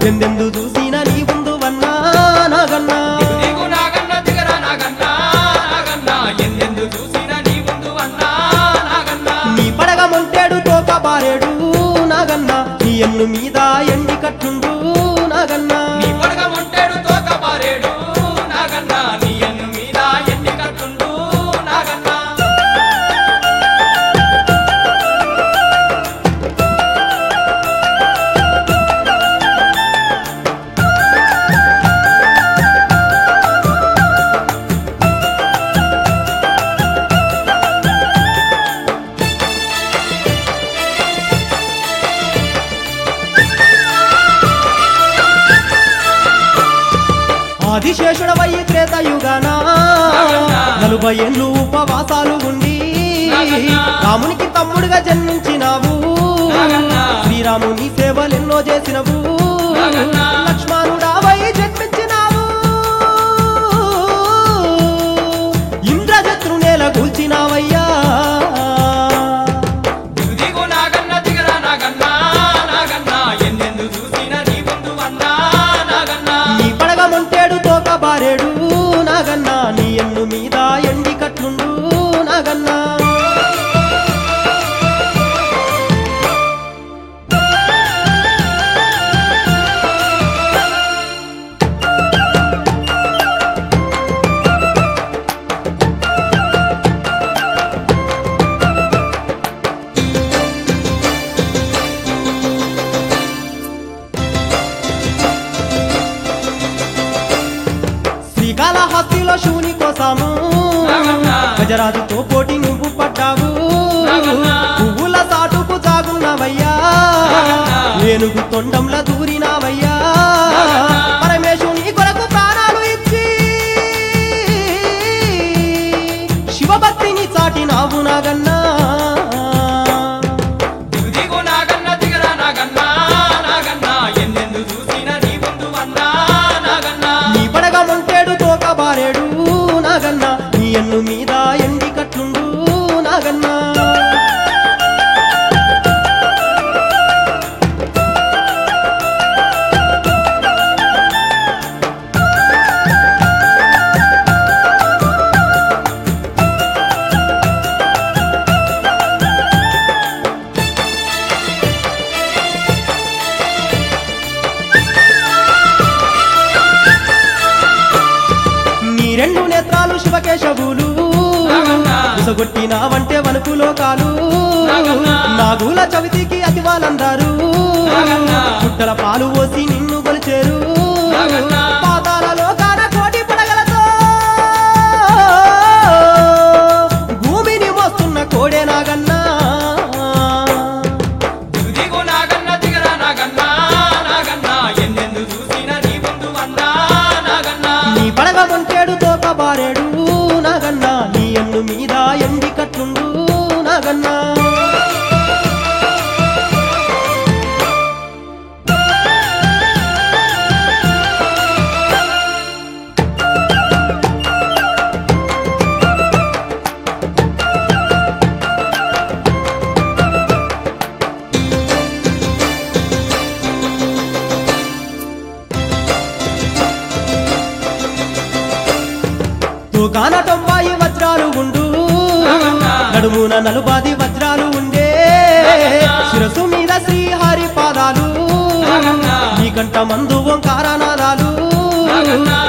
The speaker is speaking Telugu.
ఎందెందు చూసిన నీ ముందు వన్నా నాగన్నా దిగు నాగన్న దిగరా నాగన్న నాగన్న ఎందెందు చూసిన నీ ముందు అన్నా నాగన్న నీ పడగ మొంటేడు తోక బారేడు నాగన్నా నీ ఎన్ను మీద ఎండి కట్టుండు నాగన్నా నీ పడగ మొంటేడు తోక పారేడు నాగన్న నీ ఎన్ను మీద ఎన్ని కట్టుండు నాగన్న ఆదిశేషుడవై త్రేతయుగాన 40 ఏళ్ళు ఉపవాసాలు ఉండి రామునికి తమ్ముడుగా జన్మించినావు శ్రీరాముని సేవలెన్నో చేసినవు లక్ష్మణుడావై జన్మించినావు ఇంద్రజత్రు నేల కూల్చినావయ్యా దిగు నాగన్న దిగరా నాగన్న నాగన్న ఎందెందు చూసిన నీ ముందు అన్నా నాగన్న నీ పడగ మొంటేడు తోక బారేడు నాగన్నా నీ ఎన్ను మీద ఎండి కట్లుండు నాగన్నా శ్రీకాళహస్తిలో శివుని కోసము గజరాజుతో పోటీ నువ్వు పడ్డావు పువ్వుల సాటుకు జాగున్నావయ్యా ఏనుగు తొండంలా దూరినావయ్యా పరమేశుని కొరకు ప్రాణాలు ఇచ్చి శివభక్తిని చాటినావు నాగన్నా దిగు నాగన్న దిగరా నాగన్న నాగన్న ఎందెందు చూసిన నీ ముందు అన్నా నాగన్న నీ పడగ మొంటేడు తోక బారేడు నాగన్నా నీ ఎన్ను మీద ఎండి కట్లుండు నాగన్నా నీ 2 నేత్రాలు శివకేశవులు ఉసగొట్టినావంటే వణుకులో కాలు నాగుల చవితికి అతివాలందారు పుట్టల పాలు పోసి నిన్ను కొలిచేరు పాతాలలో కాన కోటి పడగలతో భూమిని మోస్తున్న కోడే నాగన్నా దిగు నాగన్న దిగరా నాగన్న నాగన్న ఎందెందు చూసిన నీ ముందు అన్నా నాగన్న నీ పడగ మొంటేడు తోక బారేడు నాగన్నా నీ ఎన్ను మీద ఎండి కట్లుండు నాగన్నా తూకాన 90 వజ్రాలు ఉండు నడుమున 40 వజ్రాలు ఉండే శిరసు మీద శ్రీహరి పాదాలు నీ కంట మందు ఓంకారనాదాలు